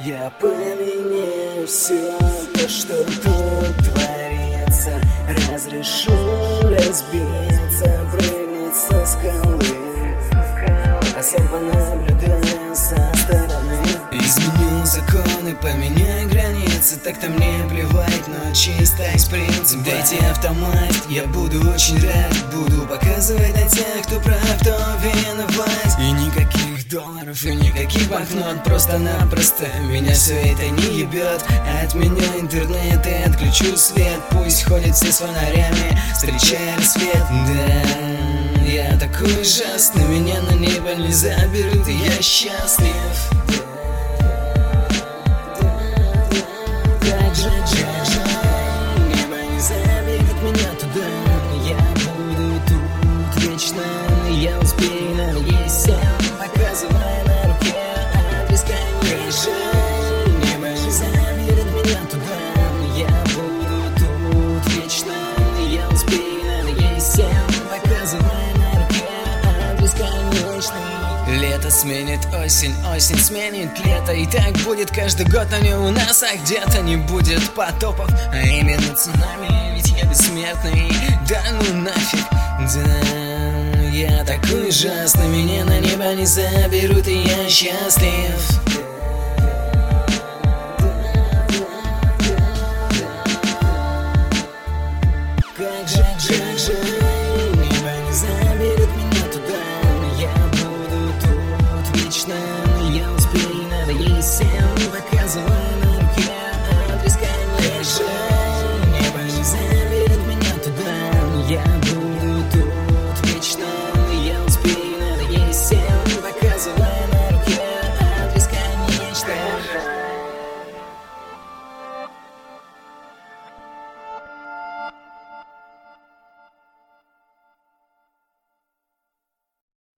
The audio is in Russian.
Я поменяю все то, что тут творится. Разрешу разбиться, прыгнуть со скалы, а сам понаблюдаю со стороны. Изменю законы, поменяю границы, так-то мне плевать, но чисто из принципа. Дайте автомат, я буду очень рад. Буду показывать на тех, кто прав, кто виноват. И никаких долларов, и никаких банкнот. Просто-напросто меня все это не ебет. Отменю интернет и отключу свет. Пусть ходят все с фонарями, встречая рассвет. Да, я такой ужасный, меня на небо не заберут, и я счастлив. Небо не заберет меня туда. Я буду тут вечно. Я успею наесть, показывая на руке адрес конечный. Небо не заберет меня туда. Я буду тут вечно. Я успею наесть, показывая на руке адрес конечный. Лето сменит осень, осень сменит лето. И так будет каждый год, но не у нас, а где-то не будет потопов, а именно цунами, ведь я бессмертный. Да ну нафиг, да, я такой ужасный, меня на небо не заберут, и я счастлив. Как же небо не заберет меня туда. Я буду тут вечно. Я успею надоесть всем, показывая на руке адрес конечный.